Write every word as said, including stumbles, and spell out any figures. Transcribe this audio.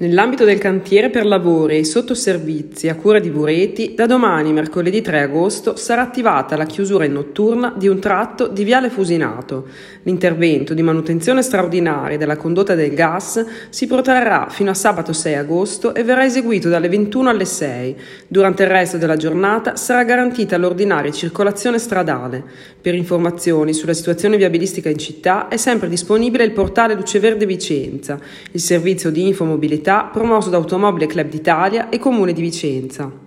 Nell'ambito del cantiere per lavori e sottoservizi a cura di Bureti, da domani, mercoledì tre agosto, sarà attivata la chiusura in notturna di un tratto di Viale Fusinato. L'intervento di manutenzione straordinaria della condotta del gas si protrarrà fino a sabato sei agosto e verrà eseguito dalle ventuno alle sei. Durante il resto della giornata sarà garantita l'ordinaria circolazione stradale. Per informazioni sulla situazione viabilistica in città è sempre disponibile il portale Luce Verde Vicenza, il servizio di infomobilità promosso da Automobile Club d'Italia e Comune di Vicenza.